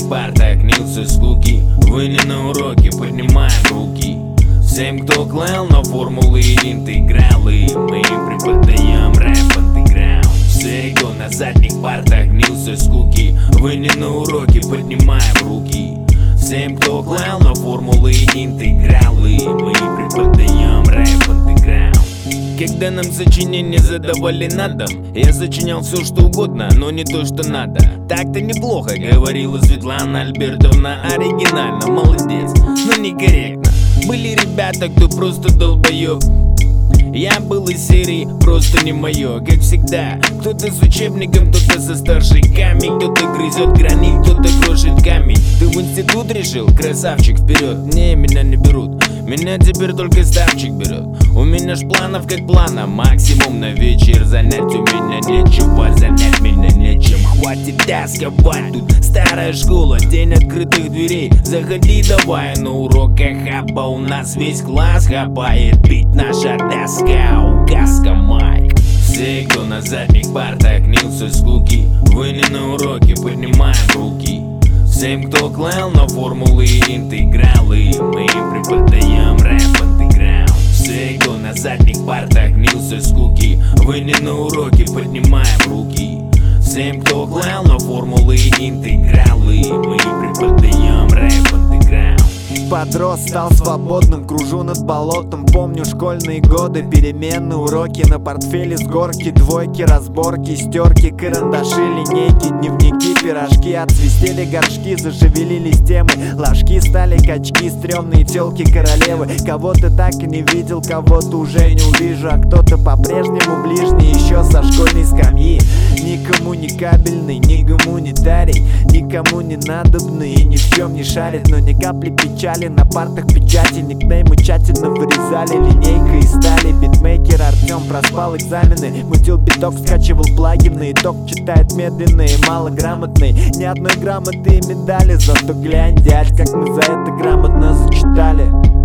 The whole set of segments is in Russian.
партах гнился скуки. Вы не на уроке, поднимаем руки. Всем, кто клал на формулы и интегралы, мы преподаем рэп андеграунд. Все, кто на задних партах гнился скуки. Вы не на уроке, поднимаем руки. Всем, кто клал на формулы и интегралы, мы преподаем рэп андеграунд. Когда нам сочинения задавали на дом, я сочинял все что угодно, но не то что надо. Так-то неплохо, говорила Светлана Альбертовна, оригинально, молодец, но некорректно. Были ребята, кто просто долбоёб. Я был из серии «Просто не моё», как всегда. Кто-то с учебником, кто-то со старшиками, кто-то грызет гранит, кто-то крошит камень. Ты в институт решил? Красавчик, вперед. Не, меня не берут, меня теперь только ставчик берет. У меня ж планов как плана, максимум на вечер. Занять у меня нечего, занять меня нечем. Хватит тосковать, тут старая школа, день открытых дверей. Заходи давай, на уроках хаба у нас весь класс хапает. Бить наша доска, указка майк. Все, кто на задних партах гнился скуки. Вы не на уроке, поднимаем руки. Всем, кто клал на формулы и интегралы, мы преподаем рэп андеграунд. Все, кто на задних партах гнился скуки. Вы не на уроке, поднимаем руки. Всем, кто клал на формулы и интегралы, мы преподаем рэп андеграунд. Подрос, стал свободным, кружу над болотом. Помню школьные годы, перемены, уроки. На портфеле с горки, двойки, разборки, стерки, карандаши, линейки, дневники, пирожки. Отсвистели горшки, зашевелились темы. Ложки стали качки, стрёмные тёлки, королевы. Кого-то так и не видел, кого-то уже не увижу. А кто-то по-прежнему ближний, еще со школьной скамьи. Никому не кабельный, ни гуманитарий, никому не надобный и ни в чем не шарит. Но ни капли печали, на партах печати. Никнеймы тщательно вырезали линейкой из стали. Битмейкер Артем проспал экзамены, мутил биток, скачивал плагины. Итог читает медленно и малограмотный. Ни одной грамоты и медали, зато глянь, дядь, как мы за это грамотно зачитали.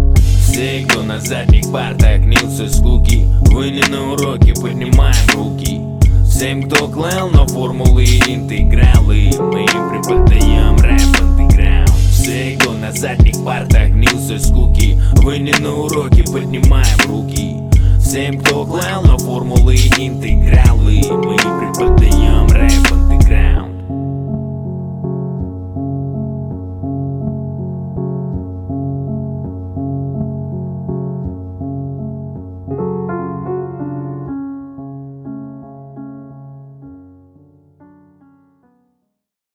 Все, кто на задних партах гнился скуки. Вы не на уроке, поднимаем руки. Всем, кто клал на формулы и интегралы, мы преподаем рэп андеграунд. Все, кто на задних партах гнился скуки. Вы не на уроке, поднимаем руки. Всем, кто клал на формулы и интегралы, мы преподаем рэп андеграунд.